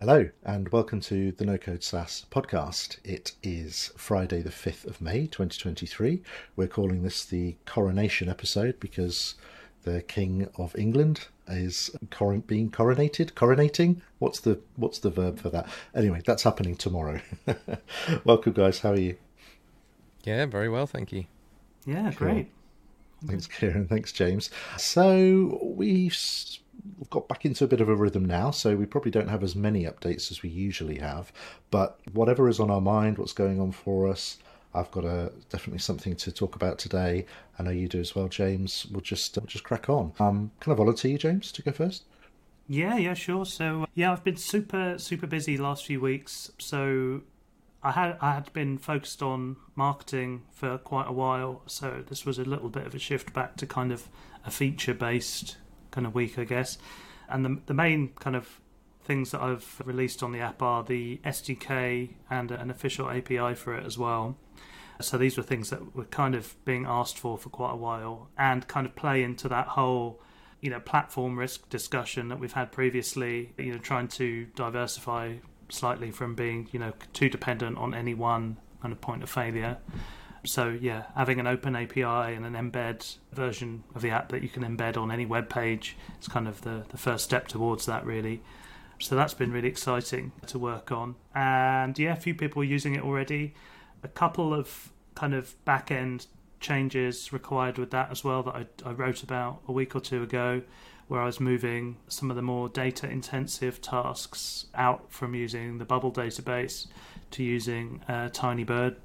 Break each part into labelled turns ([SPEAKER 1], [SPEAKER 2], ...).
[SPEAKER 1] Hello, and welcome to the No Code SaaS podcast. It is Friday, the 5th of May, 2023. We're calling this the coronation episode because the King of England is being coronating. What's the verb for that? Anyway, that's happening tomorrow. Welcome, guys. How are you?
[SPEAKER 2] Yeah, very well, thank you.
[SPEAKER 3] Yeah, great.
[SPEAKER 1] Thanks, Kieran. Thanks, James. So we've got back into a bit of a rhythm now, so we probably don't have as many updates as we usually have. But whatever is on our mind, what's going on for us, I've got definitely something to talk about today. I know you do as well, James. We'll just crack on. Can I volunteer you, James, to go first?
[SPEAKER 3] Yeah, sure. So I've been super busy the last few weeks. So I had been focused on marketing for quite a while, so this was a little bit of a shift back to kind of a feature-based kind of week, I guess. And the main kind of things that I've released on the app are the SDK and an official API for it as well. So these were things that were kind of being asked for quite a while and kind of play into that whole, platform risk discussion that we've had previously, trying to diversify slightly from being, too dependent on any one kind of point of failure. So yeah, having an open API and an embed version of the app that you can embed on any web page is kind of the first step towards that, really. So that's been really exciting to work on. And yeah, a few people are using it already. A couple of kind of back-end changes required with that as well that I wrote about a week or two ago, where I was moving some of the more data-intensive tasks out from using the Bubble database to using Tinybird.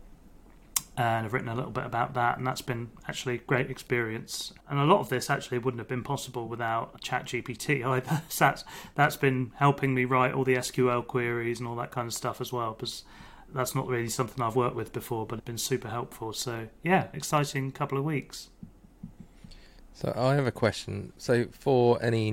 [SPEAKER 3] And I've written a little bit about that, and that's been actually a great experience. And a lot of this actually wouldn't have been possible without ChatGPT either. So that's been helping me write all the SQL queries and all that kind of stuff as well, because that's not really something I've worked with before, but it's been super helpful. So yeah, exciting couple of weeks.
[SPEAKER 2] So I have a question. So for any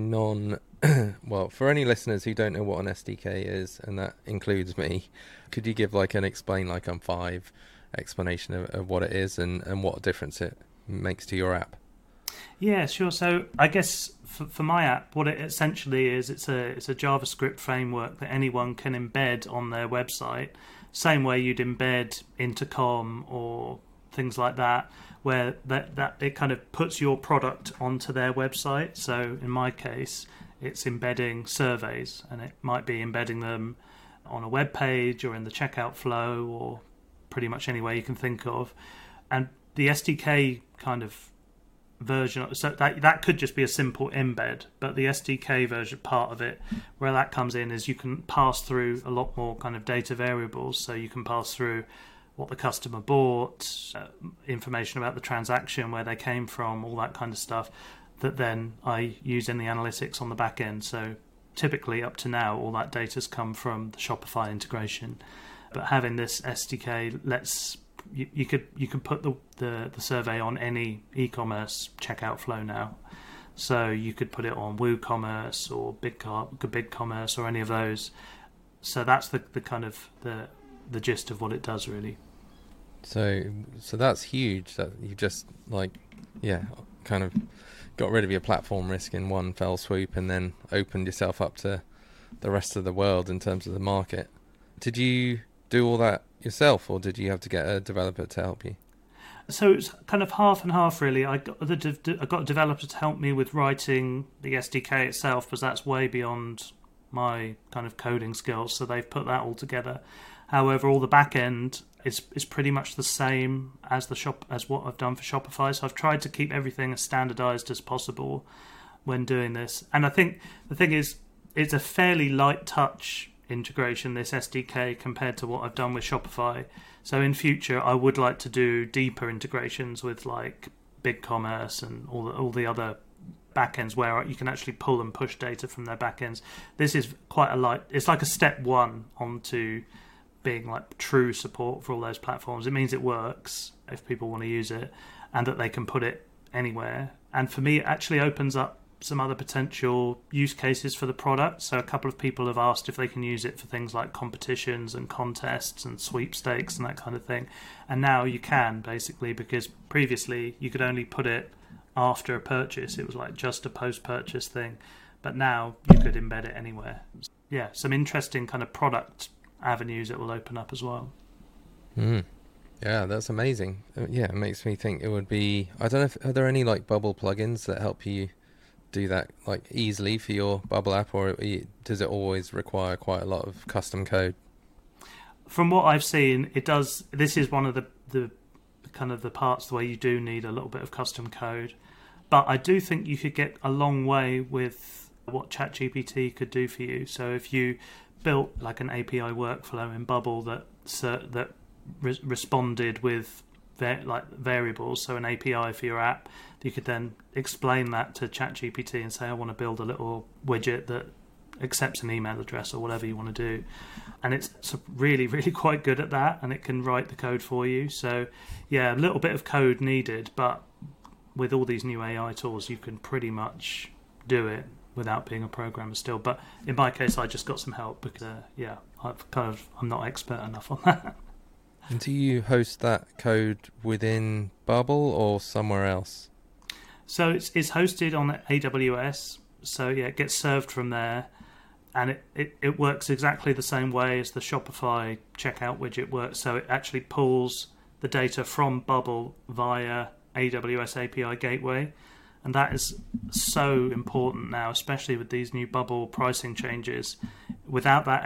[SPEAKER 2] for any listeners who don't know what an SDK is, and that includes me, could you give like an explain like I'm five explanation of what it is and what difference it makes to your app?
[SPEAKER 3] Yeah, sure. So I guess for my app, what it essentially is, it's a JavaScript framework that anyone can embed on their website, same way you'd embed Intercom or things like that, where that it kind of puts your product onto their website. So in my case, it's embedding surveys, and it might be embedding them on a web page or in the checkout flow or pretty much any way you can think of. And the SDK kind of version, so that could just be a simple embed, but the SDK version part of it, where that comes in, is you can pass through a lot more kind of data variables. So you can pass through what the customer bought, information about the transaction, where they came from, all that kind of stuff that then I use in the analytics on the back end. So typically up to now, all that data's come from the Shopify integration. But having this SDK lets you could put the survey on any e-commerce checkout flow now. So you could put it on WooCommerce or BigCommerce or any of those. So that's the kind of the gist of what it does, really.
[SPEAKER 2] So that's huge that you just kind of got rid of your platform risk in one fell swoop and then opened yourself up to the rest of the world in terms of the market. Did you do all that yourself, or did you have to get a developer to help you?
[SPEAKER 3] So it's kind of half and half, really. I got a developer to help me with writing the SDK itself, because that's way beyond my kind of coding skills. So they've put that all together. However, all the back end is pretty much the same as as what I've done for Shopify. So I've tried to keep everything as standardized as possible when doing this. And I think the thing is, it's a fairly light touch integration, this SDK, compared to what I've done with Shopify. So in future, I would like to do deeper integrations with like BigCommerce and all the other backends where you can actually pull and push data from their backends. This is quite it's like a step one onto being like true support for all those platforms. It means it works if people want to use it, and that they can put it anywhere. And for me, it actually opens up some other potential use cases for the product. So a couple of people have asked if they can use it for things like competitions and contests and sweepstakes and that kind of thing. And now you can, basically, because previously you could only put it after a purchase. It was like just a post-purchase thing. But now you could embed it anywhere. some interesting kind of product avenues it will open up as well.
[SPEAKER 2] Yeah, that's amazing. Yeah, it makes me think it would be, I don't know if, are there any like Bubble plugins that help you do that like easily for your Bubble app, or does it always require quite a lot of custom code?
[SPEAKER 3] From what I've seen, it does. This is one of the kind of the parts where you do need a little bit of custom code, but I do think you could get a long way with what ChatGPT could do for you. So if you built like an API workflow in Bubble that responded with variables, so an API for your app, you could then explain that to ChatGPT and say, I want to build a little widget that accepts an email address or whatever you want to do, and it's really, really quite good at that, and it can write the code for you. So yeah, a little bit of code needed, but with all these new AI tools, you can pretty much do it without being a programmer still. But in my case, I just got some help because I'm not expert enough on that.
[SPEAKER 2] And do you host that code within Bubble or somewhere else?
[SPEAKER 3] So it's hosted on AWS. So yeah, it gets served from there, and it works exactly the same way as the Shopify checkout widget works. So it actually pulls the data from Bubble via AWS API Gateway, and that is so important now, especially with these new Bubble pricing changes. Without that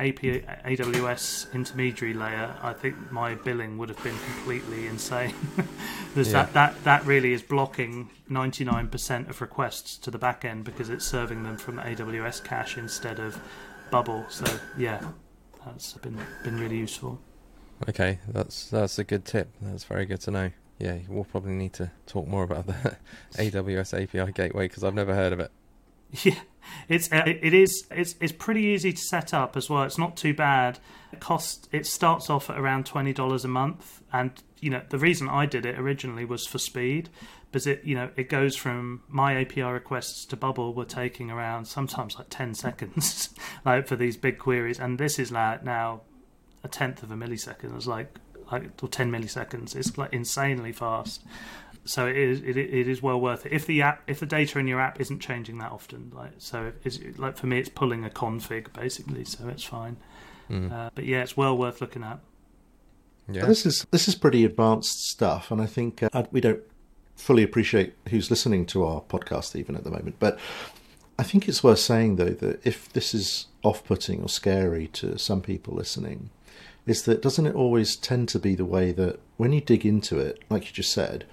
[SPEAKER 3] AWS intermediary layer, I think my billing would have been completely insane. Because that really is blocking 99% of requests to the back end because it's serving them from AWS cache instead of Bubble. So yeah, that's been really useful.
[SPEAKER 2] Okay, that's a good tip. That's very good to know. Yeah, we'll probably need to talk more about the AWS API Gateway because I've never heard of it.
[SPEAKER 3] Yeah, it's pretty easy to set up as well. It's not too bad. It starts off at around $20 a month, and the reason I did it originally was for speed, because it goes from my API requests to Bubble were taking around sometimes like 10 seconds, like for these big queries, and this is now a tenth of a millisecond. It's like or 10 milliseconds. It's like insanely fast. So it is well worth it if the data in your app isn't changing that often. Like for me, it's pulling a config basically, so it's fine. But yeah, it's well worth looking at.
[SPEAKER 1] Yeah, this is pretty advanced stuff, and I think we don't fully appreciate who's listening to our podcast even at the moment. But I think it's worth saying though that if this is off-putting or scary to some people listening, is that doesn't it always tend to be the way that when you dig into it, like you just said,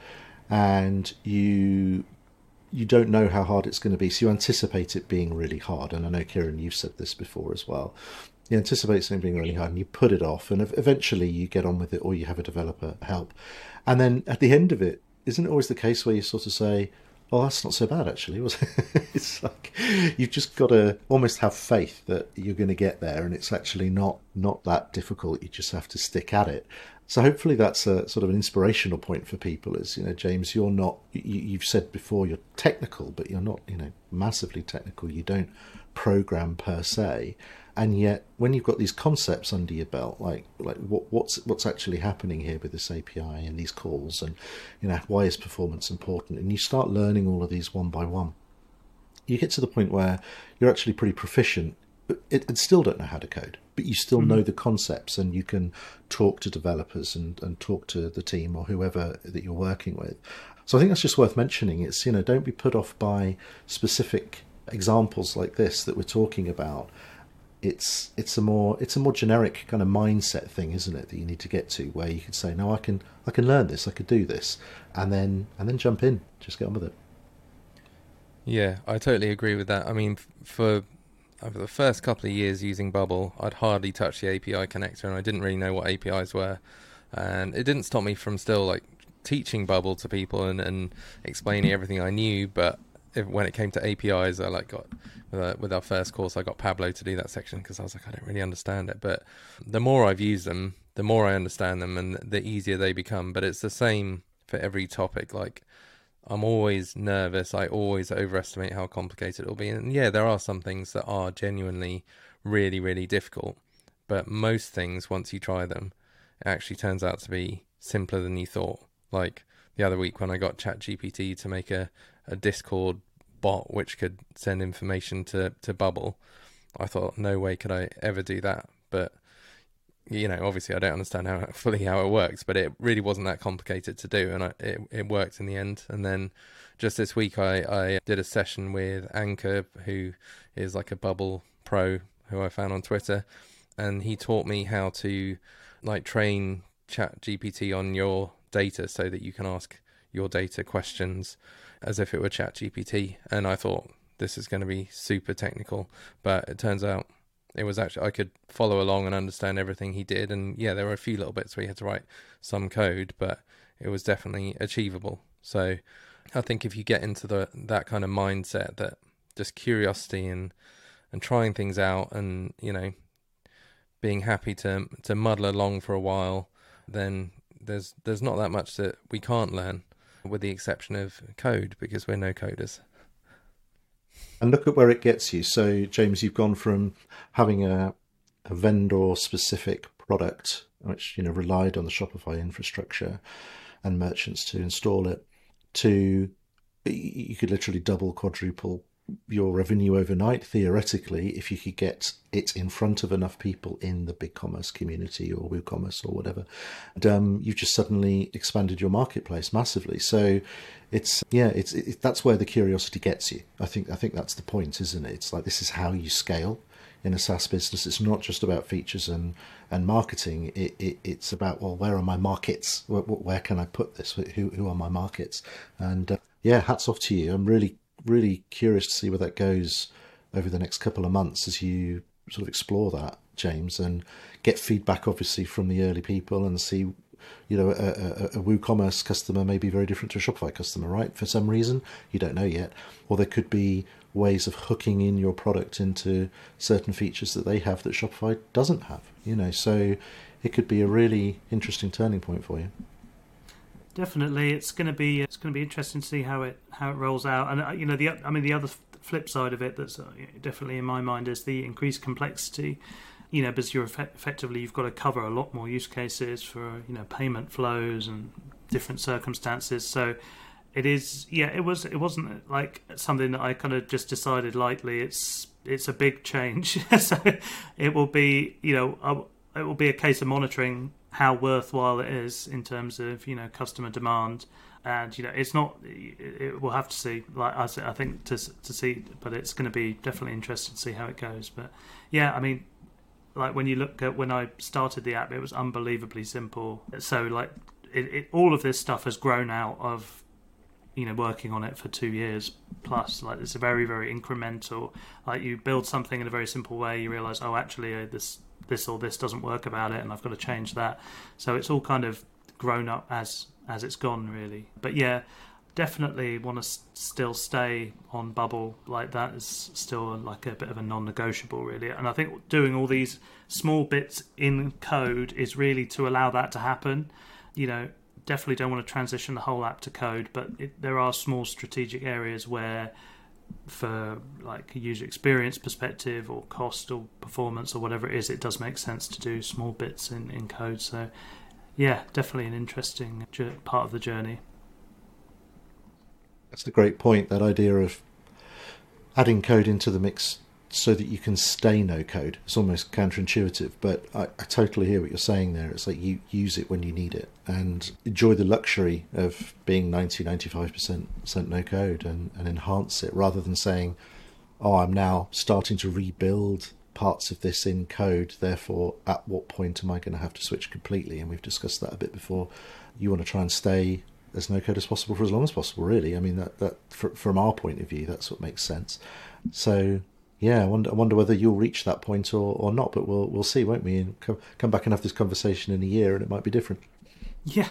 [SPEAKER 1] and you don't know how hard it's going to be, so you anticipate it being really hard. And I know, Kieran, you've said this before as well. You anticipate something being really hard and you put it off, and eventually you get on with it, or you have a developer help. And then at the end of it, isn't it always the case where you sort of say, oh, that's not so bad actually, was it? It's like you've just got to almost have faith that you're going to get there, and it's actually not that difficult. You just have to stick at it. So hopefully that's a sort of an inspirational point for people. Is James, you're not. You've said before you're technical, but you're not massively technical. You don't program per se, and yet when you've got these concepts under your belt, like what's actually happening here with this API and these calls, and why is performance important, and you start learning all of these one by one, you get to the point where you're actually pretty proficient, and still don't know how to code, but you still know the concepts, and you can talk to developers and talk to the team or whoever that you're working with. So I think that's just worth mentioning. It's don't be put off by specific examples like this that we're talking about. It's a more generic kind of mindset thing, isn't it, that you need to get to, where you can say, no, I can learn this, I could do this, and then jump in, just get on with it.
[SPEAKER 2] Yeah, I totally agree with that. I mean, over the first couple of years using Bubble, I'd hardly touched the API connector, and I didn't really know what APIs were, and it didn't stop me from still like teaching Bubble to people and explaining everything I knew. But when it came to APIs, I got with our first course, I got Pablo to do that section because I was like, I don't really understand it. But the more I've used them, the more I understand them, and the easier they become. But it's the same for every topic. Like, I'm always nervous. I always overestimate how complicated it'll be. And yeah, there are some things that are genuinely really, really difficult. But most things, once you try them, it actually turns out to be simpler than you thought. Like the other week when I got ChatGPT to make a Discord bot which could send information to Bubble, I thought, no way could I ever do that. But obviously I don't understand how it works, but it really wasn't that complicated to do, and it worked in the end. And then just this week I did a session with Anchor, who is like a Bubble pro who I found on Twitter, and he taught me how to like train ChatGPT on your data so that you can ask your data questions as if it were ChatGPT. And I thought, this is going to be super technical, but it turns out it was actually, I could follow along and understand everything he did. And yeah, there were a few little bits where you had to write some code, but it was definitely achievable. So I think if you get into that kind of mindset, that just curiosity and trying things out, and being happy to muddle along for a while, then there's not that much that we can't learn, with the exception of code, because we're no coders.
[SPEAKER 1] And look at where it gets you. So, James, you've gone from having a vendor-specific product, which relied on the Shopify infrastructure and merchants to install it, to you could literally double, quadruple your revenue overnight, theoretically, if you could get it in front of enough people in the BigCommerce community or WooCommerce or whatever. And you've just suddenly expanded your marketplace massively. So it's that's where the curiosity gets you. I think that's the point, isn't it? It's like, this is how you scale in a SaaS business. It's not just about features and marketing. It's about, well, where are my markets? Where can I put this? Who are my markets? And hats off to you. I'm really curious to see where that goes over the next couple of months as you sort of explore that, James, and get feedback obviously from the early people, and see, a WooCommerce customer may be very different to a Shopify customer, right? For some reason, you don't know yet. Or there could be ways of hooking in your product into certain features that they have that Shopify doesn't have, so it could be a really interesting turning point for you.
[SPEAKER 3] Definitely, it's going to be interesting to see how it rolls out. And the other flip side of it that's definitely in my mind is the increased complexity. Because you're effectively, you've got to cover a lot more use cases for payment flows and different circumstances. So it is, it wasn't like something that I kind of just decided lightly. It's a big change. So it will be it will be a case of monitoring how worthwhile it is in terms of customer demand, and it's not. We'll have to see. Like I said, I think to see, but it's going to be definitely interesting to see how it goes. But yeah, I mean, like when you look at when I started the app, it was unbelievably simple. So like all of this stuff has grown out of working on it for 2 years plus. Like it's a very, very incremental. Like you build something in a very simple way, you realize, oh, actually this or this doesn't work about it, and I've got to change that. So it's all kind of grown up as it's gone, really. But yeah, definitely want to still stay on Bubble. Like that is still like a bit of a non-negotiable, really. And I think doing all these small bits in code is really to allow that to happen. Definitely don't want to transition the whole app to code, but there are small strategic areas where, for like a user experience perspective or cost or performance or whatever it is, it does make sense to do small bits in code. So yeah, definitely an interesting part of the journey.
[SPEAKER 1] That's a great point, that idea of adding code into the mix so that you can stay no code. It's almost counterintuitive, but I totally hear what you're saying there. It's like you use it when you need it and enjoy the luxury of being 95% no code and enhance it, rather than saying, oh, I'm now starting to rebuild parts of this in code, therefore at what point am I going to have to switch completely? And we've discussed that a bit before. You want to try and stay as no code as possible for as long as possible, really. I mean, that from our point of view, that's what makes sense. So yeah, I wonder whether you'll reach that point or not, but we'll see, won't we? And come back and have this conversation in a year, and it might be different.
[SPEAKER 3] Yeah.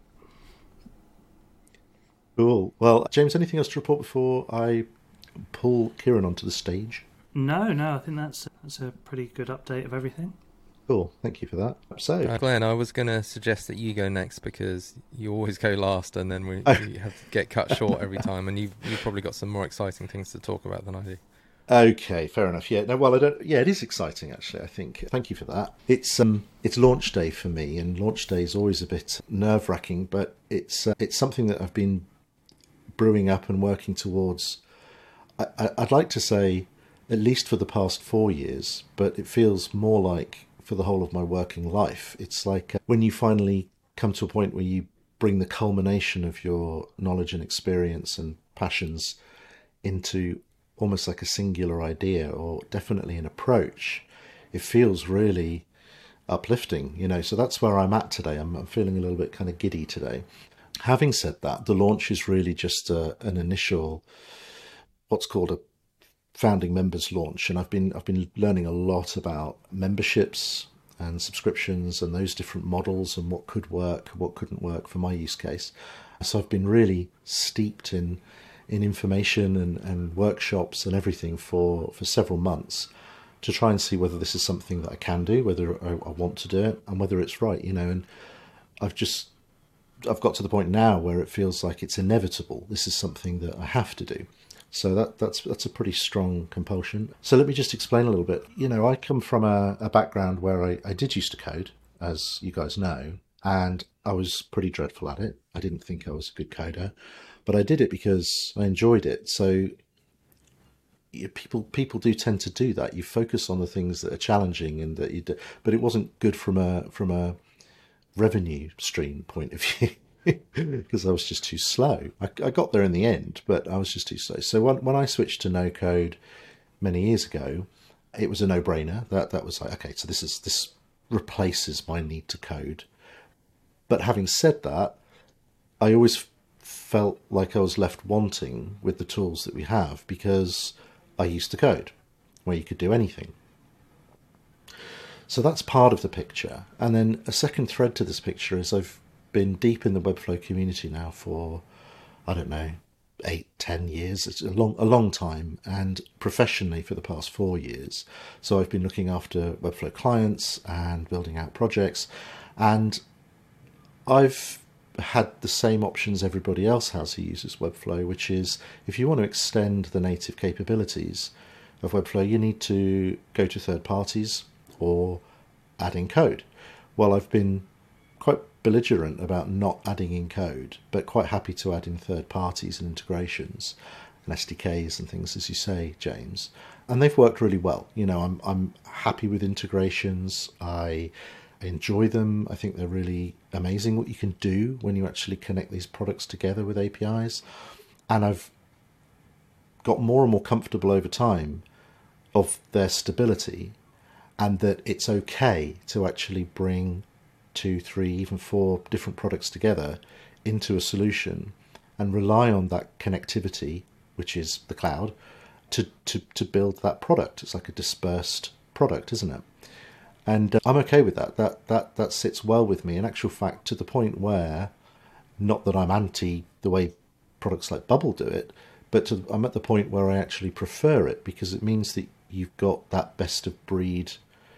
[SPEAKER 1] Cool. Well, James, anything else to report before I pull Kieran onto the stage?
[SPEAKER 3] No, I think that's a pretty good update of everything.
[SPEAKER 1] Cool, thank you for that. So,
[SPEAKER 2] Glenn, I was going to suggest that you go next, because you always go last, and then we have to get cut short every time, and you've probably got some more exciting things to talk about than I do.
[SPEAKER 1] Okay, fair enough. Yeah, no, well, I don't. Yeah, it is exciting, actually. I think. Thank you for that. It's launch day for me, and launch day is always a bit nerve-wracking, but it's something that I've been brewing up and working towards. I'd like to say at least for the past 4 years, but it feels more like for the whole of my working life. It's like when you finally come to a point where you bring the culmination of your knowledge and experience and passions into almost like a singular idea, or definitely an approach. It feels really uplifting, so that's where I'm at today. I'm feeling a little bit kind of giddy today. Having said that, the launch is really just an initial, what's called a founding members launch, and I've been learning a lot about memberships and subscriptions and those different models and what could work, what couldn't work for my use case. So I've been really steeped in information and workshops and everything for several months to try and see whether this is something that I can do, whether I want to do it, and whether it's right, and I've got to the point now where it feels like it's inevitable. This is something that I have to do. So that's a pretty strong compulsion. So let me just explain a little bit. I come from a background where I did used to code, as you guys know, and I was pretty dreadful at it. I didn't think I was a good coder, but I did it because I enjoyed it. So people do tend to do that. You focus on the things that are challenging and that you do, but it wasn't good from a revenue stream point of view. Because I was just too slow. I got there in the end, but I was just too slow. So when I switched to no code many years ago, it was a no-brainer. That was like, okay, so this replaces my need to code. But having said that, I always felt like I was left wanting with the tools that we have, because I used to code where you could do anything. So that's part of the picture. And then a second thread to this picture is I've been deep in the Webflow community now for, I don't know, 8-10 years. It's a long time, and professionally for the past 4 years. So I've been looking after Webflow clients and building out projects, and I've had the same options everybody else has who uses Webflow, which is if you want to extend the native capabilities of Webflow, you need to go to third parties or add in code. Well, I've been quite belligerent about not adding in code, but quite happy to add in third parties and integrations and SDKs and things, as you say, James. And they've worked really well. I'm happy with integrations. I enjoy them. I think they're really amazing what you can do when you actually connect these products together with APIs. And I've got more and more comfortable over time of their stability, and that it's okay to actually bring 2, 3, even 4 different products together into a solution and rely on that connectivity, which is the cloud, to build that product. It's like a dispersed product, isn't it? And I'm okay with that. That sits well with me. In actual fact, to the point where, not that I'm anti the way products like Bubble do it, but I'm at the point where I actually prefer it, because it means that you've got that best of breed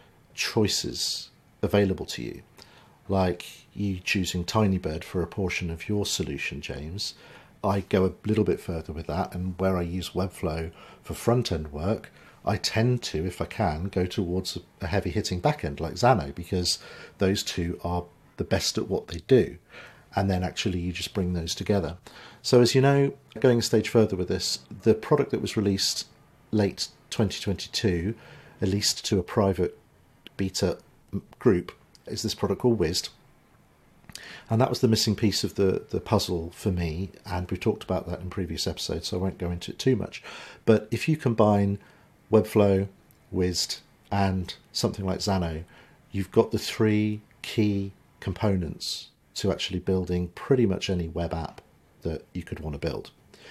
[SPEAKER 1] choices available to you. Like you choosing Tinybird for a portion of your solution, James. I go a little bit further with that, and where I use Webflow for front-end work, I tend to, if I can, go towards a heavy-hitting back-end like Xano, because those two are the best at what they do. And then actually you just bring those together. So as you know, going a stage further with this, the product that was released late 2022, at least to a private beta group, is this product called Wiz. And that was the missing piece of the puzzle for me, and we talked about that in previous episodes, so I won't go into it too much. But if you combine Webflow, Wiz, and something like Xano, you've got the 3 key components to actually building pretty much any web app that you could want to build.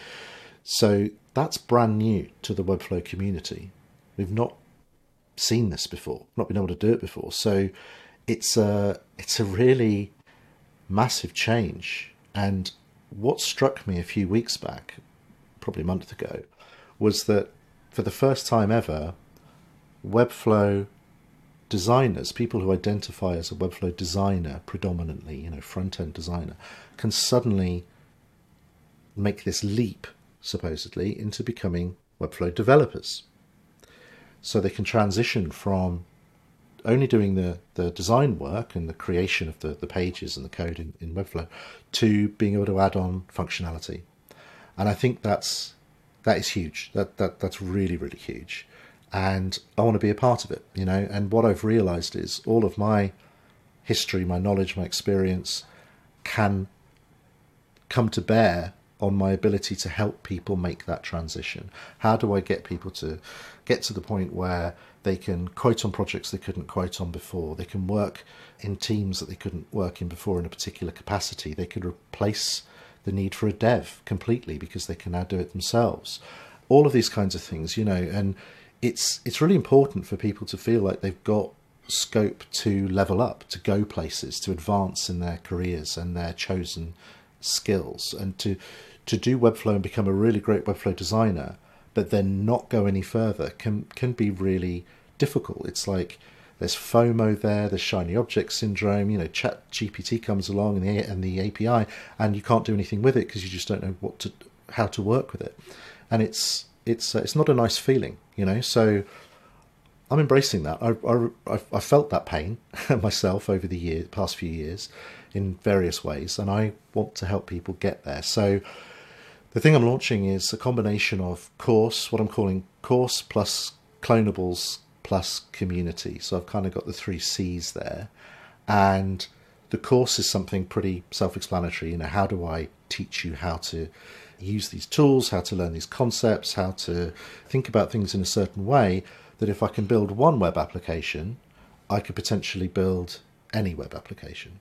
[SPEAKER 1] So that's brand new to the Webflow community. We've not seen this before, not been able to do it before. So it's a really massive change. And what struck me a few weeks back, probably a month ago, was that for the first time ever, Webflow designers, people who identify as a Webflow designer predominantly, front-end designer, can suddenly make this leap, supposedly, into becoming Webflow developers. So they can transition from only doing the design work and the creation of the pages and the code in Webflow to being able to add on functionality. And I think that is huge. That's really, really huge. and I want to be a part of it, And what I've realized is all of my history, my knowledge, my experience can come to bear on my ability to help people make that transition. How do I get people to get to the point where they can quote on projects they couldn't quote on before? They can work in teams that they couldn't work in before in a particular capacity. They could replace the need for a dev completely because they can now do it themselves. All of these kinds of things, and it's really important for people to feel like they've got scope to level up, to go places, to advance in their careers and their chosen skills, and to do Webflow and become a really great Webflow designer, but then not go any further can be really difficult. It's like there's FOMO there, there's shiny object syndrome. Chat GPT comes along and the API, and you can't do anything with it because you just don't know how to work with it, and it's not a nice feeling, So I'm embracing that. I felt that pain myself over the past few years in various ways, and I want to help people get there. So the thing I'm launching is a combination of course, what I'm calling course plus clonables plus community. So I've kind of got the 3 C's there. And the course is something pretty self-explanatory. How do I teach you how to use these tools, how to learn these concepts, how to think about things in a certain way, that if I can build one web application, I could potentially build any web application.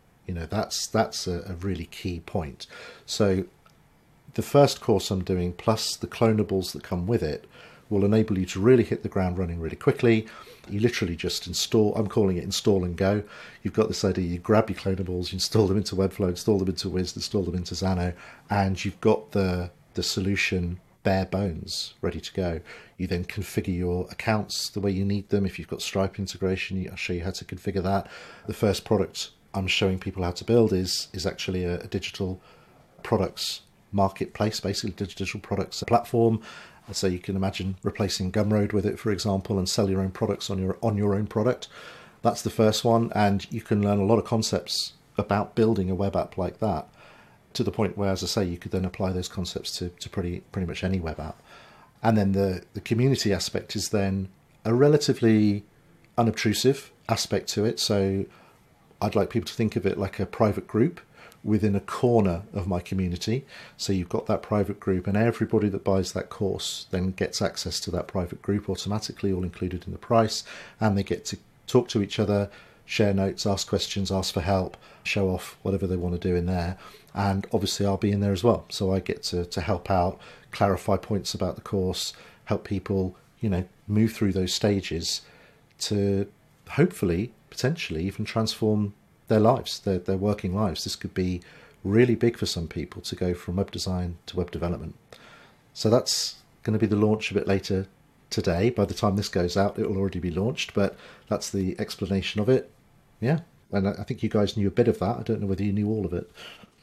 [SPEAKER 1] That's a really key point. So the first course I'm doing, plus the clonables that come with it, will enable you to really hit the ground running really quickly. You literally just install, I'm calling it install and go. You've got this idea, you grab your clonables, you install them into Webflow, install them into Wiz, install them into Xano, and you've got the solution bare bones ready to go. You then configure your accounts the way you need them. If you've got Stripe integration, I'll show you how to configure that. The first product I'm showing people how to build is actually a digital products marketplace, basically digital products platform. So you can imagine replacing Gumroad with it, for example, and sell your own products on your own product. That's the first one, and you can learn a lot of concepts about building a web app like that, to the point where, as I say, you could then apply those concepts to pretty much any web app. And then the community aspect is then a relatively unobtrusive aspect to it. So I'd like people to think of it like a private group within a corner of my community. So you've got that private group, and everybody that buys that course then gets access to that private group automatically, all included in the price, and they get to talk to each other, share notes, ask questions, ask for help, show off whatever they want to do in there. And obviously I'll be in there as well, so I get to help out, clarify points about the course, help people move through those stages to hopefully potentially even transform their lives, their working lives. This could be really big for some people to go from web design to web development. So that's going to be the launch a bit later today. By the time this goes out, it will already be launched, but that's the explanation of it. Yeah, and I think you guys knew a bit of that. I don't know whether you knew all of it.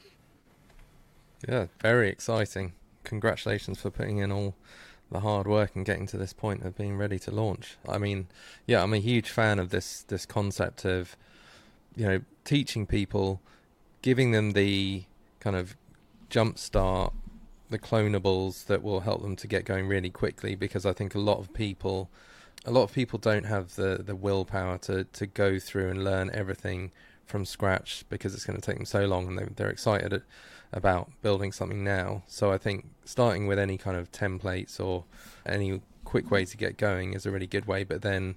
[SPEAKER 2] Yeah, very exciting. Congratulations for putting in all the hard work and getting to this point of being ready to launch. I mean, yeah, I'm a huge fan of this concept of, teaching people, giving them the kind of jump start, the clonables that will help them to get going really quickly, because I think a lot of people don't have the willpower to go through and learn everything from scratch, because it's going to take them so long, and they're excited about building something now. So I think starting with any kind of templates or any quick way to get going is a really good way, but then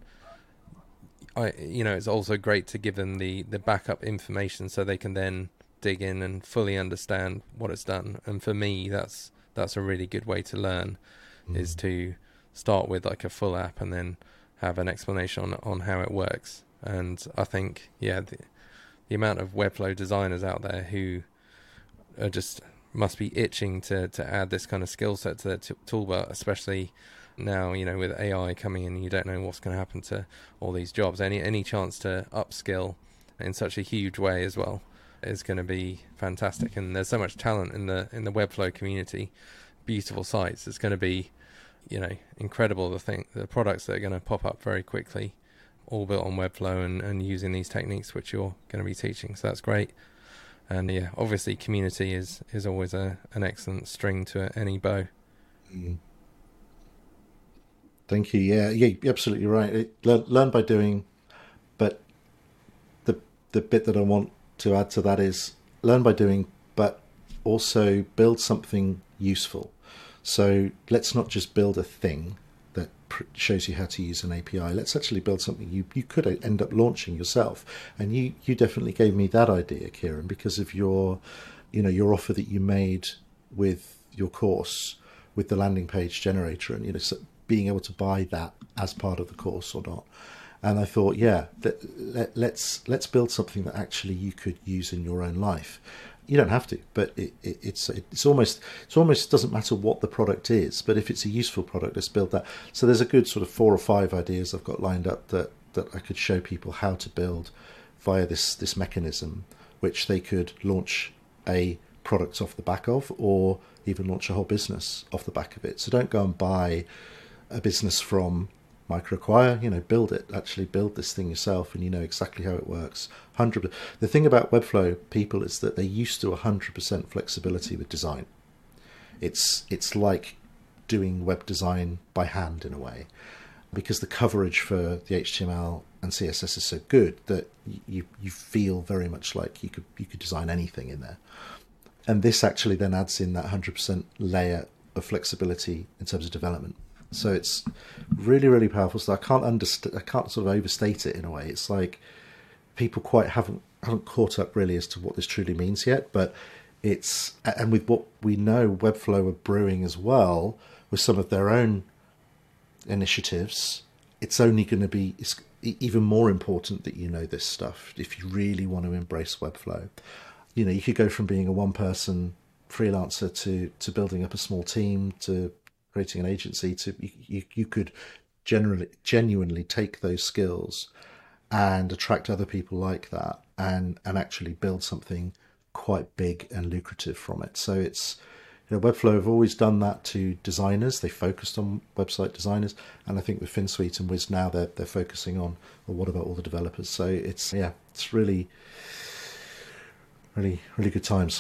[SPEAKER 2] it's also great to give them the backup information so they can then dig in and fully understand what it's done. And for me, that's a really good way to learn, is to start with like a full app and then have an explanation on how it works. And I think, the amount of Webflow designers out there who are just must be itching to add this kind of skill set to their toolbar, especially now, with AI coming in, you don't know what's going to happen to all these jobs. Any chance to upskill in such a huge way as well is going to be fantastic. And there's so much talent in the Webflow community, beautiful sites. It's going to be, incredible the products that are going to pop up very quickly, all built on Webflow and using these techniques which you're going to be teaching. So that's great. And yeah, obviously community is always an excellent string to any bow.
[SPEAKER 1] Thank you. Yeah, you're absolutely right. Learn by doing, but the the bit that I want to add to that is learn by doing, but also build something useful. So let's not just build a thing that shows you how to use an API. Let's actually build something you could end up launching yourself. And you definitely gave me that idea, Kieran, because of your offer that you made with your course with the landing page generator, and so being able to buy that as part of the course or not. And I thought, yeah, let's build something that actually you could use in your own life. You don't have to, but it's almost doesn't matter what the product is, but if it's a useful product, let's build that. So there's a good sort of 4 or 5 ideas I've got lined up that I could show people how to build via this mechanism, which they could launch a product off the back of, or even launch a whole business off the back of it. So don't go and buy a business from MicroAcquire, build it. Actually build this thing yourself, and you know exactly how it works. 100%. The thing about Webflow people is that they're used to 100% flexibility with design. It's like doing web design by hand in a way, because the coverage for the HTML and CSS is so good that you feel very much like you could design anything in there. And this actually then adds in that 100% layer of flexibility in terms of development. So it's really, really powerful. So I can't sort of overstate it in a way. It's like people quite haven't caught up really as to what this truly means yet. But and with what we know, Webflow are brewing as well with some of their own initiatives. It's only going to be even more important that you know this stuff if you really want to embrace Webflow. You could go from being a one-person freelancer to building up a small team to creating an agency. To you could genuinely take those skills and attract other people like that, and actually build something quite big and lucrative from it. So it's Webflow have always done that to designers. They focused on website designers, and I think with FinSuite and Wiz now they're focusing on, well, what about all the developers? So it's really, really, really good times.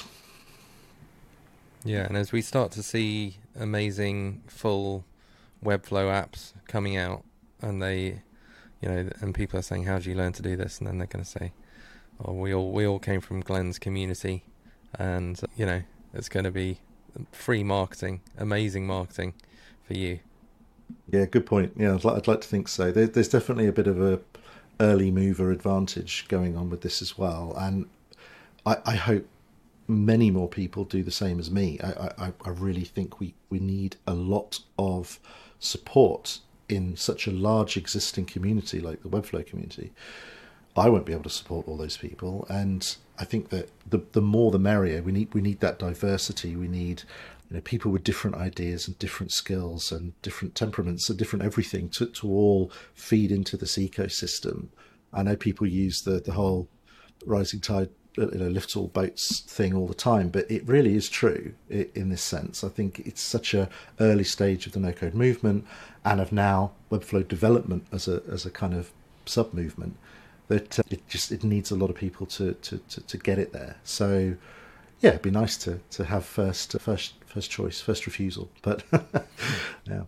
[SPEAKER 2] Yeah, and as we start to see amazing full Webflow apps coming out, and and people are saying, "How do you learn to do this?" And then they're going to say, "Oh, we all came from Glenn's community," and it's going to be free marketing, amazing marketing for you.
[SPEAKER 1] Yeah, good point. Yeah, I'd like to think so. There's definitely a bit of a early mover advantage going on with this as well, and I hope many more people do the same as me. I really think we need a lot of support in such a large existing community like the Webflow community. I won't be able to support all those people, and I think that the more the merrier. We need that diversity. We need people with different ideas and different skills and different temperaments and different everything to all feed into this ecosystem. I know people use the whole rising tide lifts all boats thing all the time, but it really is true in this sense. I think it's such a early stage of the no-code movement and of now Webflow development as a kind of sub movement that it needs a lot of people to get it there. So yeah, it'd be nice to have first choice, first refusal, but yeah.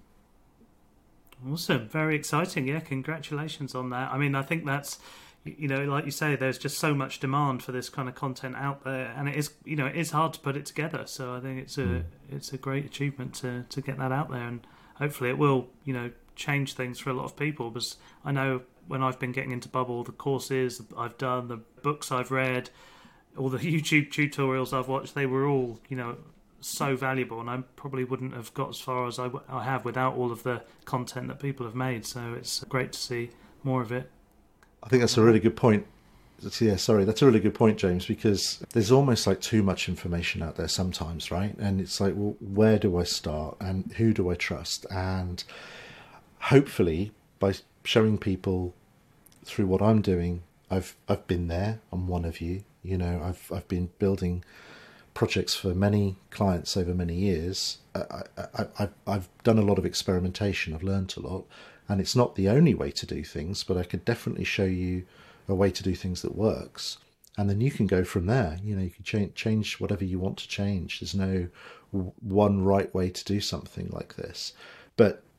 [SPEAKER 3] Awesome, very exciting. Yeah, congratulations on that. I mean, I think that's, like you say, there's just so much demand for this kind of content out there, and it is hard to put it together. So I think it's a great achievement to get that out there, and hopefully it will change things for a lot of people. Because I know when I've been getting into Bubble, the courses I've done, the books I've read, all the YouTube tutorials I've watched, they were all so valuable, and I probably wouldn't have got as far as I have without all of the content that people have made. So it's great to see more of it.
[SPEAKER 1] I think that's a really good point. Yeah, sorry, that's a really good point, James, because there's almost like too much information out there sometimes, right? And it's like, well, where do I start and who do I trust? And hopefully by showing people through what I'm doing, I've been there. I'm one of you. I've been building projects for many clients over many years. I've done a lot of experimentation. I've learned a lot. And it's not the only way to do things, but I could definitely show you a way to do things that works. And then you can go from there. You can change whatever you want to change. There's no one right way to do something like this. But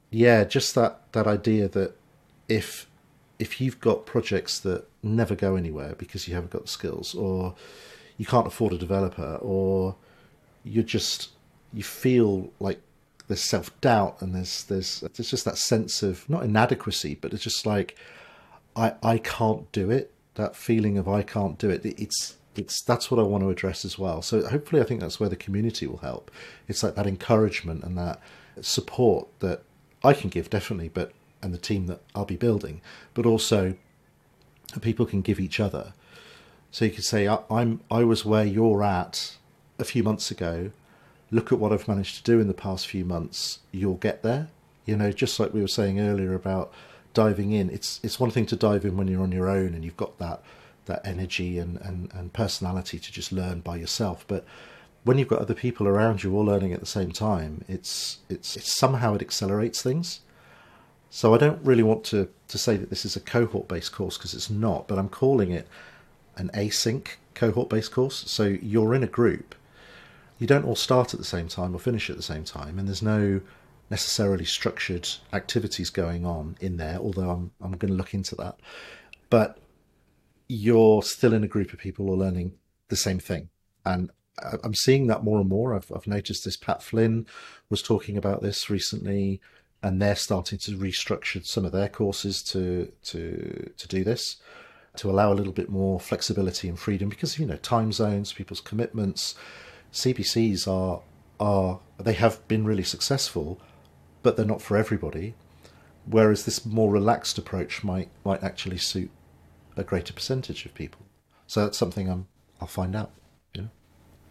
[SPEAKER 1] Yeah, just that idea that if you've got projects that never go anywhere because you haven't got the skills, or you can't afford a developer, or you just you feel like there's self doubt, and there's just that sense of not inadequacy, but it's just like I can't do it. That feeling of I can't do it. It's that's what I want to address as well. So hopefully, I think that's where the community will help. It's like that encouragement and that support that I can give, definitely, but and the team that I'll be building, but also people can give each other. So you could say, I was where you're at a few months ago. Look at what I've managed to do in the past few months. You'll get there. You know, just like we were saying earlier about diving in. It's one thing to dive in when you're on your own and you've got that energy and personality to just learn by yourself. But when you've got other people around you all learning at the same time, it's somehow it accelerates things. So I don't really want to say that this is a cohort-based course, because it's not, but I'm calling it an async cohort-based course. So you're in a group. You don't all start at the same time or finish at the same time, and there's no necessarily structured activities going on in there, although I'm going to look into that. But you're still in a group of people who are learning the same thing. And I'm seeing that more and more. I've noticed this. Pat Flynn was talking about this recently, and they're starting to restructure some of their courses to do this, to allow a little bit more flexibility and freedom, because, you know, time zones, people's commitments. CPCs are they have been really successful, but they're not for everybody. Whereas this more relaxed approach might actually suit a greater percentage of people. So that's something I'll find out. You know.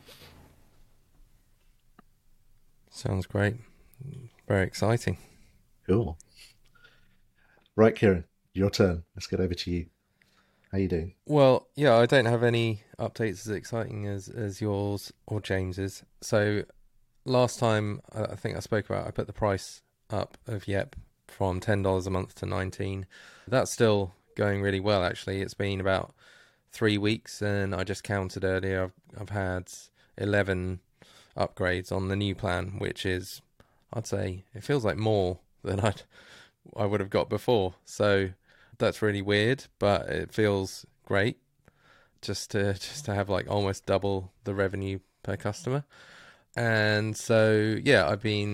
[SPEAKER 2] Sounds great. Very exciting.
[SPEAKER 1] Cool. Right, Kieran, your turn. Let's get over to you. How you doing?
[SPEAKER 2] Well, yeah, I don't have any updates as exciting as yours or James's. So last time I think I spoke about, I put the price up of Yep from $10 a month to $19. That's still going really well, actually. It's been about 3 weeks, and I just counted earlier. I've had 11 upgrades on the new plan, which is, I'd say, it feels like more than I would have got before. So that's really weird, but it feels great just to have like almost double the revenue per customer. And so yeah,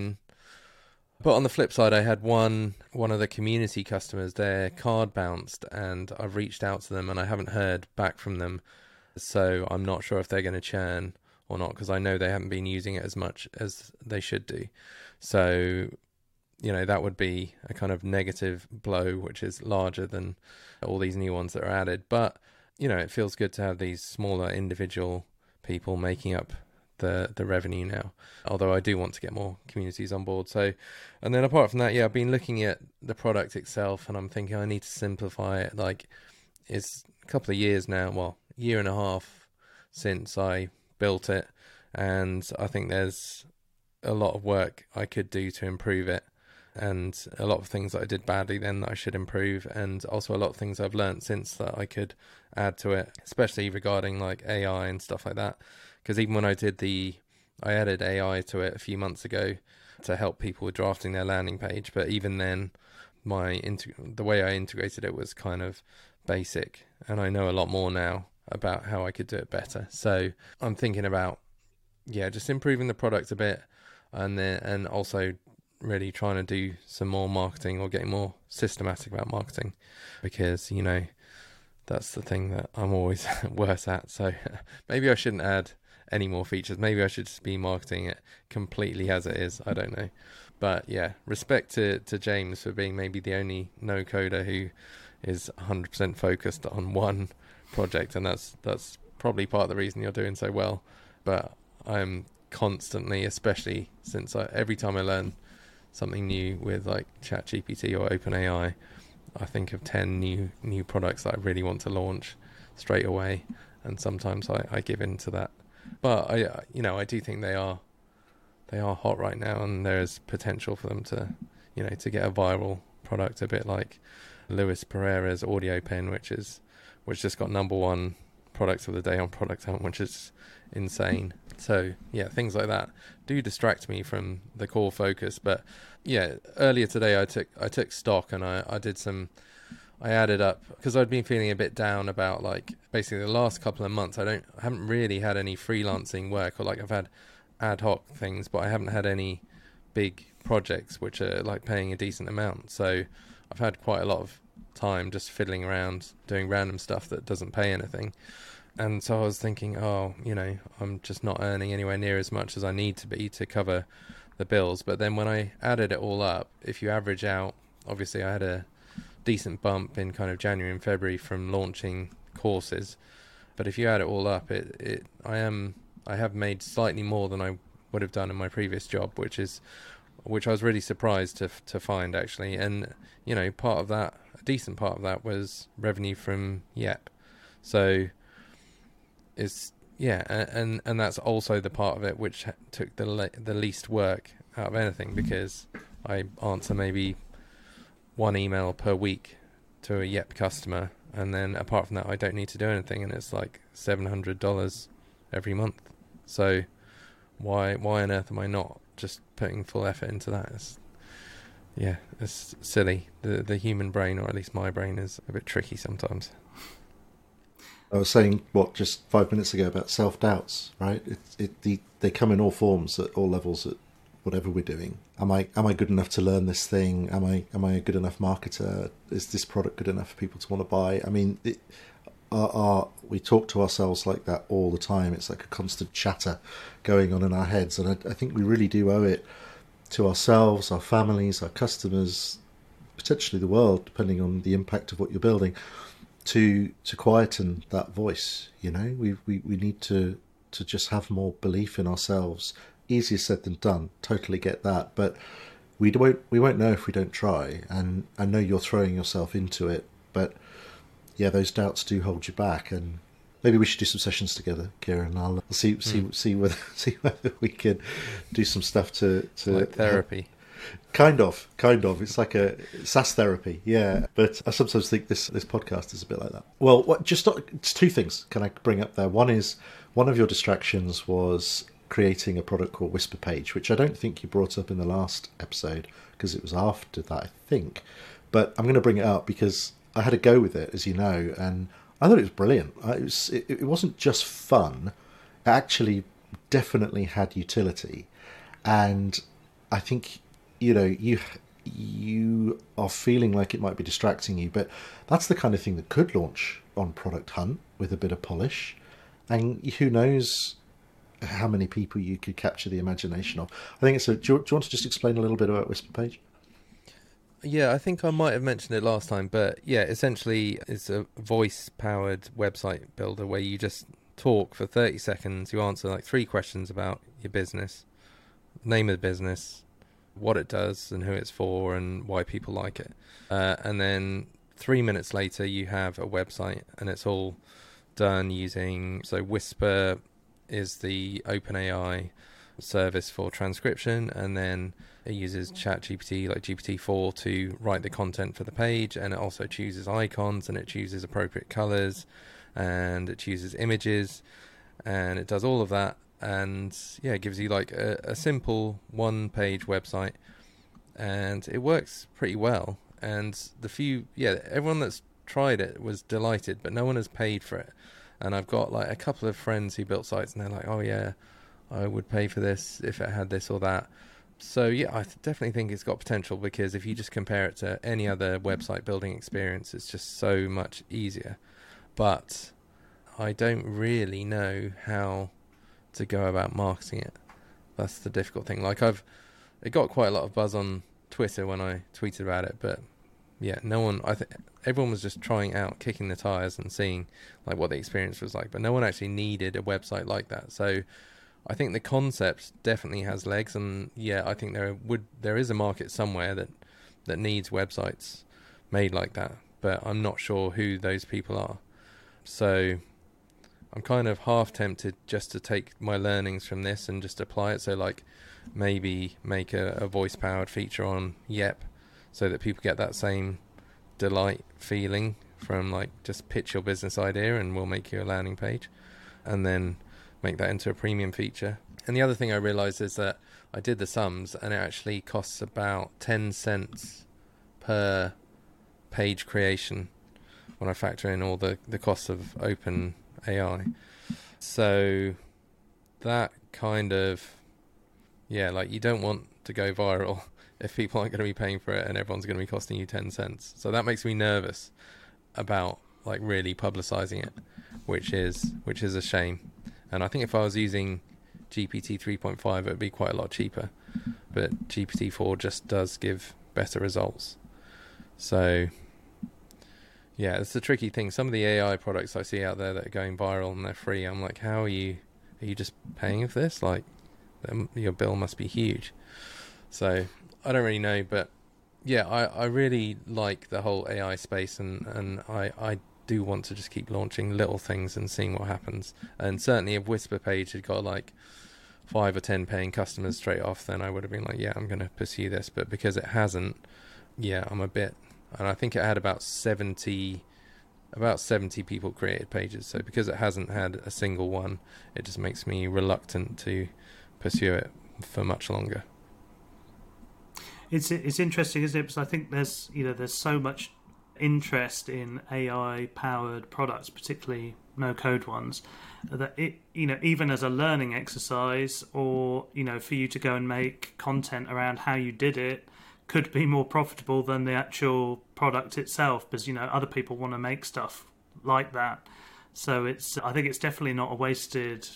[SPEAKER 2] but on the flip side, I had one of the community customers, their card bounced, and I've reached out to them and I haven't heard back from them. So I'm not sure if they're going to churn or not, because I know they haven't been using it as much as they should do. So, you know, that would be a kind of negative blow, which is larger than all these new ones that are added. But, you know, it feels good to have these smaller individual people making up the revenue now, although I do want to get more communities on board. So, and then apart from that, yeah, I've been looking at the product itself, and I'm thinking I need to simplify it. Like, it's a couple of years now, well, year and a half since I built it, and I think there's a lot of work I could do to improve it, and a lot of things that I did badly then that I should improve, and also a lot of things I've learned since that I could add to it, especially regarding like AI and stuff like that. Because even when I added AI to it a few months ago to help people with drafting their landing page, but even then the way I integrated it was kind of basic, and I know a lot more now about how I could do it better. So I'm thinking about, yeah, just improving the product a bit, and also really trying to do some more marketing, or getting more systematic about marketing, because, you know, that's the thing that I'm always worse at. So maybe I shouldn't add any more features. Maybe I should just be marketing it completely as it is. I don't know. But yeah, respect to James for being maybe the only no coder who is 100% focused on one project, and that's probably part of the reason you're doing so well. But I'm constantly, especially since every time I learn something new with like ChatGPT or OpenAI, I think of 10 new products that I really want to launch straight away, and sometimes I give in to that. But I do think they are hot right now, and there's potential for them to, to get a viral product, a bit like Luis Pereira's audio pen, which just got #1 products of the day on Product Hunt, which is insane. So yeah, things like that do distract me from the core focus. But yeah, earlier today I took stock, and I added up, because I'd been feeling a bit down about, like, basically the last couple of months I haven't really had any freelancing work, or like I've had ad hoc things, but I haven't had any big projects which are like paying a decent amount. So I've had quite a lot of time just fiddling around doing random stuff that doesn't pay anything. And so I was thinking, I'm just not earning anywhere near as much as I need to be to cover the bills. But then when I added it all up, if you average out, obviously I had a decent bump in kind of January and February from launching courses, but if you add it all up, I have made slightly more than I would have done in my previous job, which I was really surprised to find, actually. And a decent part of that was revenue from Yep. So it's and that's also the part of it which took the least work out of anything, because I answer maybe one email per week to a Yep customer, and then apart from that I don't need to do anything, and it's like $700 every month. So why on earth am I not just putting full effort into that? It's silly. The human brain, or at least my brain, is a bit tricky sometimes.
[SPEAKER 1] I was saying just 5 minutes ago about self-doubts, right? They come in all forms at all levels at whatever we're doing. Am I good enough to learn this thing? Am I a good enough marketer? Is this product good enough for people to want to buy? I mean, we talk to ourselves like that all the time. It's like a constant chatter going on in our heads, and I think we really do owe it to ourselves, our families, our customers, potentially the world, depending on the impact of what you're building, to quieten that voice. We need to just have more belief in ourselves. Easier said than done, totally get that, but we won't know if we don't try. And I know you're throwing yourself into it, but yeah, those doubts do hold you back. And maybe we should do some sessions together, Kieran. I'll see whether we can do some stuff to
[SPEAKER 2] like therapy.
[SPEAKER 1] Kind of. It's like a SAS therapy, yeah. But I sometimes think this podcast is a bit like that. Well, it's two things can I bring up there. One is, one of your distractions was creating a product called Whisper Page, which I don't think you brought up in the last episode, because it was after that, I think. But I'm going to bring it up because I had a go with it, as you know, and I thought it was brilliant. It wasn't just fun. It actually definitely had utility. And I think, you are feeling like it might be distracting you, but that's the kind of thing that could launch on Product Hunt with a bit of polish. And who knows how many people you could capture the imagination of. I think do you want to just explain a little bit about Whisper Page?
[SPEAKER 2] Yeah, I think I might have mentioned it last time, but yeah, essentially it's a voice-powered website builder where you just talk for 30 seconds. You answer like 3 questions about your business, name of the business, what it does and who it's for and why people like it. And then 3 minutes later you have a website, and it's all done using... So Whisper is the OpenAI service for transcription, and then it uses ChatGPT, like GPT-4, to write the content for the page, and it also chooses icons, and it chooses appropriate colors, and it chooses images, and it does all of that. And yeah, it gives you like a simple one-page website, and it works pretty well. And everyone that's tried it was delighted, but no one has paid for it. And I've got like a couple of friends who built sites, and they're like, oh yeah, I would pay for this if it had this or that. So yeah, I definitely think it's got potential, because if you just compare it to any other website building experience, it's just so much easier. But I don't really know how to go about marketing it. That's the difficult thing. Like it got quite a lot of buzz on Twitter when I tweeted about it, but yeah, everyone was just trying out, kicking the tires and seeing like what the experience was like, but no one actually needed a website like that. So I think the concept definitely has legs, and yeah, I think there is a market somewhere that needs websites made like that, but I'm not sure who those people are. So I'm kind of half tempted just to take my learnings from this and just apply it. So like maybe make a voice powered feature on Yep, so that people get that same delight feeling from like just pitch your business idea and we'll make you a landing page, and then make that into a premium feature. And the other thing I realized is that I did the sums, and it actually costs about 10 cents per page creation when I factor in all the costs of open AI. So that kind of, yeah, like you don't want to go viral if people aren't going to be paying for it and everyone's going to be costing you 10 cents. So that makes me nervous about like really publicizing it, which is a shame. And I think if I was using GPT 3.5, it would be quite a lot cheaper, but GPT 4 just does give better results. So yeah, it's a tricky thing. Some of the AI products I see out there that are going viral and they're free, I'm like, how are you just paying for this? Like, your bill must be huge. So I don't really know, but yeah, I really like the whole AI space, and I do want to just keep launching little things and seeing what happens. And certainly if Whisperpage had got like 5 or 10 paying customers straight off, then I would have been like, yeah, I'm going to pursue this. But because it hasn't, yeah, I'm a bit, and I think it had about 70 people created pages. So because it hasn't had a single one, it just makes me reluctant to pursue it for much longer.
[SPEAKER 3] It's interesting, isn't it? Because I think there's so much interest in AI powered products, particularly no code ones, that it, even as a learning exercise, or for you to go and make content around how you did it, could be more profitable than the actual product itself, because other people want to make stuff like that. So I think it's definitely not a wasted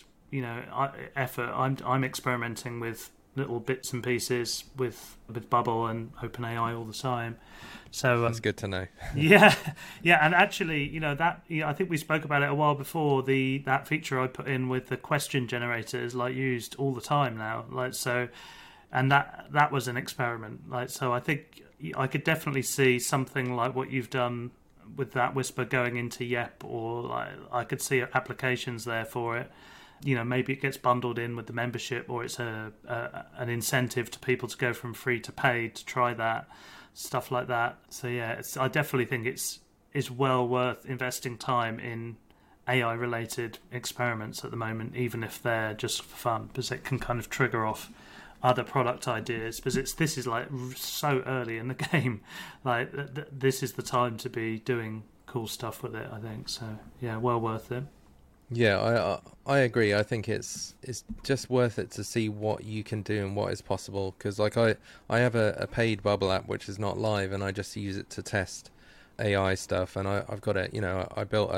[SPEAKER 3] effort. I'm experimenting with little bits and pieces with Bubble and OpenAI all the time. So
[SPEAKER 2] that's good to know.
[SPEAKER 3] yeah, and actually, I think we spoke about it a while before. That feature I put in with the question generators, like, used all the time now, like, so, and that was an experiment. Like, so I think I could definitely see something like what you've done with that Whisper going into Yep, or like I could see applications there for it. Maybe it gets bundled in with the membership, or it's an incentive to people to go from free to paid to try that, stuff like that. So yeah, I definitely think it's well worth investing time in AI related experiments at the moment, even if they're just for fun, because it can kind of trigger off other product ideas. Because this is like so early in the game, like this is the time to be doing cool stuff with it, I think. So yeah, well worth it.
[SPEAKER 2] Yeah, I agree. I think it's just worth it to see what you can do and what is possible. Because like I have a paid Bubble app which is not live, and I just use it to test AI stuff. And I've got it. I built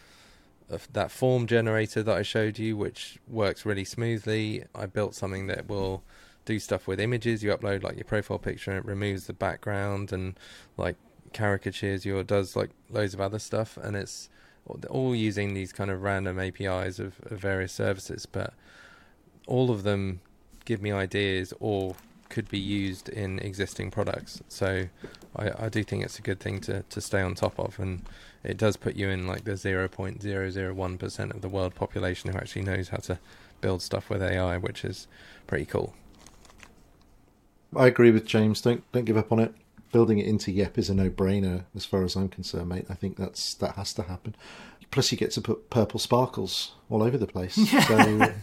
[SPEAKER 2] that form generator that I showed you, which works really smoothly. I built something that will do stuff with images. You upload like your profile picture, and it removes the background and like caricatures you, or does like loads of other stuff, and it's all using these kind of random APIs of various services, but all of them give me ideas or could be used in existing products. So I do think it's a good thing to stay on top of, and it does put you in like the 0.001% of the world population who actually knows how to build stuff with AI, which is pretty cool.
[SPEAKER 1] I agree with James. Don't give up on it. Building it into Yep is a no-brainer as far as I'm concerned, mate. I think that has to happen. Plus, you get to put purple sparkles all over the place. So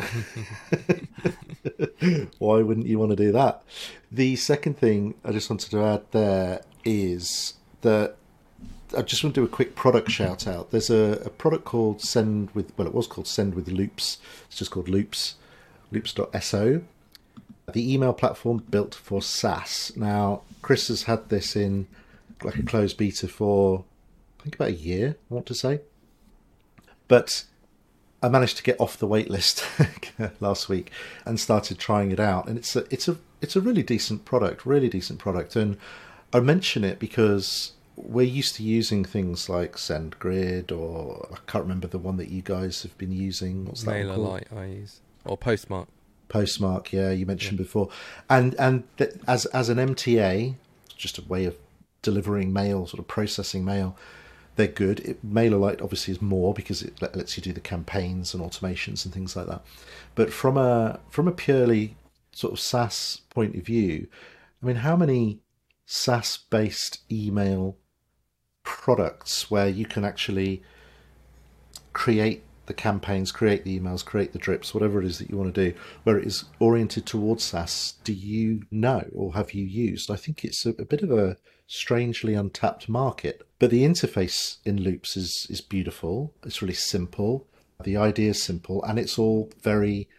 [SPEAKER 1] why wouldn't you want to do that? The second thing I just wanted to add there is that I just want to do a quick product shout out. There's a product called it was called Send with Loops. It's just called Loops, loops.so. The email platform built for SaaS. Now, Chris has had this in like a closed beta for, I think, about a year, I want to say. But I managed to get off the wait list last week and started trying it out. And it's a really decent product. And I mention it because we're used to using things like SendGrid, or I can't remember the one that you guys have been using. What's that called?
[SPEAKER 2] MailerLite I use, or Postmark, yeah, you mentioned before, and as an MTA, just a way of delivering mail, sort of processing mail, they're good. MailerLite obviously is more because it lets you do the campaigns and automations and things like that. But from a purely sort of SaaS point of view, I mean, how many SaaS-based email
[SPEAKER 1] products where you can actually create the campaigns, create the emails, create the drips, whatever it is that you want to do, where it is oriented towards SaaS, do you know or have you used? I think it's a bit of a strangely untapped market. But the interface in Loops is beautiful. It's really simple. The idea is simple, and it's all very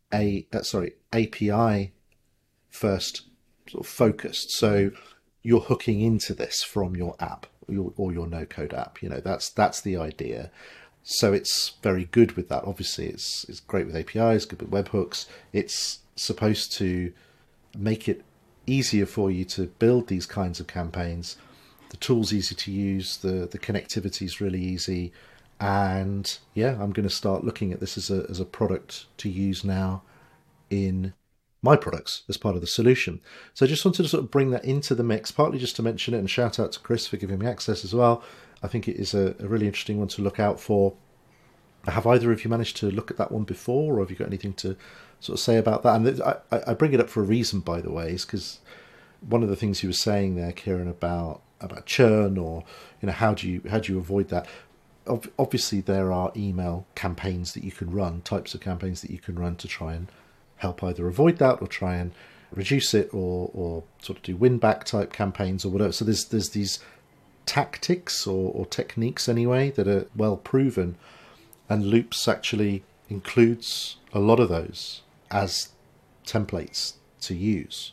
[SPEAKER 1] API first sort of focused. So you're hooking into this from your app or your no-code app. That's the idea. So it's very good with that. Obviously, it's great with APIs, good with webhooks. It's supposed to make it easier for you to build these kinds of campaigns. The tool's easy to use. The connectivity is really easy. And yeah, I'm going to start looking at this as a product to use now in my products as part of the solution. So I just wanted to sort of bring that into the mix, partly just to mention it, and shout out to Chris for giving me access as well. I think it is a really interesting one to look out for. Have either of you managed to look at that one before, or have you got anything to sort of say about that? And I bring it up for a reason, by the way, is because one of the things you were saying there, Kieran, about churn, or how do you avoid that? Obviously, there are email campaigns that you can run, types of campaigns that you can run to try and help either avoid that or try and reduce it, or sort of do win back type campaigns or whatever. So there's these tactics or techniques anyway that are well proven, and Loops actually includes a lot of those as templates to use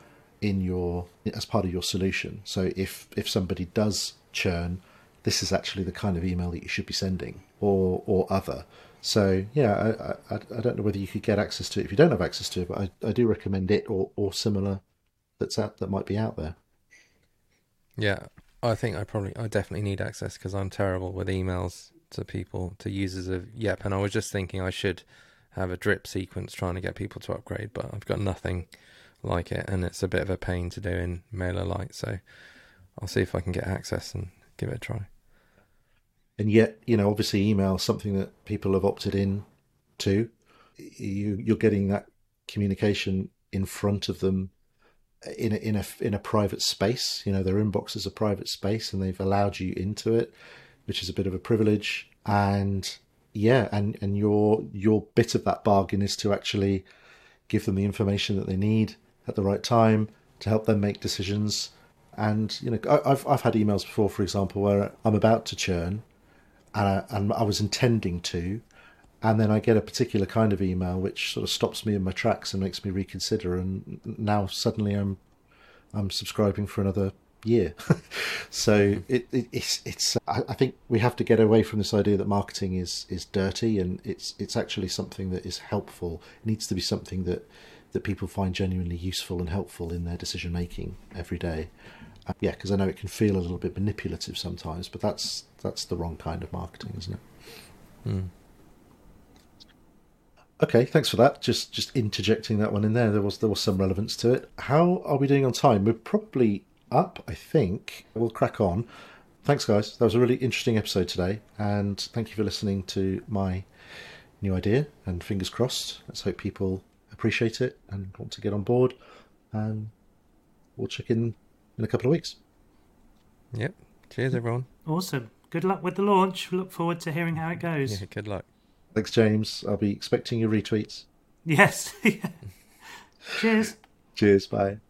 [SPEAKER 1] as part of your solution. So if somebody does churn, this is actually the kind of email that you should be sending, or other. So yeah, I don't know whether you could get access to it if you don't have access to it, but I do recommend it or similar that might be out there.
[SPEAKER 2] Yeah, I think I definitely need access, because I'm terrible with emails to people, to users of Yep. And I was just thinking I should have a drip sequence trying to get people to upgrade, but I've got nothing like it, and it's a bit of a pain to do in MailerLite. So I'll see if I can get access and give it a try.
[SPEAKER 1] And yet, obviously email is something that people have opted in to. You're getting that communication in front of them in a private space. Their inbox is a private space, and they've allowed you into it, which is a bit of a privilege. And yeah, and your bit of that bargain is to actually give them the information that they need at the right time to help them make decisions. And I've had emails before, for example, where I'm about to churn, and I was intending to, and then I get a particular kind of email which sort of stops me in my tracks and makes me reconsider, and now suddenly I'm subscribing for another year. So it's I think we have to get away from this idea that marketing is dirty, and it's actually something that is helpful. It needs to be something that people find genuinely useful and helpful in their decision making every day. Yeah, because I know it can feel a little bit manipulative sometimes, but that's the wrong kind of marketing, isn't it?
[SPEAKER 2] Mm.
[SPEAKER 1] Okay, thanks for that. Just interjecting that one in there. There was some relevance to it. How are we doing on time? We're probably up, I think. We'll crack on. Thanks, guys. That was a really interesting episode today, and thank you for listening to my new idea. And fingers crossed. Let's hope people appreciate it and want to get on board. And we'll check in a couple of weeks.
[SPEAKER 2] Yep. Cheers, everyone.
[SPEAKER 3] Awesome. Good luck with the launch. Look forward to hearing how it goes.
[SPEAKER 2] Yeah, good luck.
[SPEAKER 1] Thanks, James. I'll be expecting your retweets.
[SPEAKER 3] Yes. Cheers.
[SPEAKER 1] Cheers. Bye.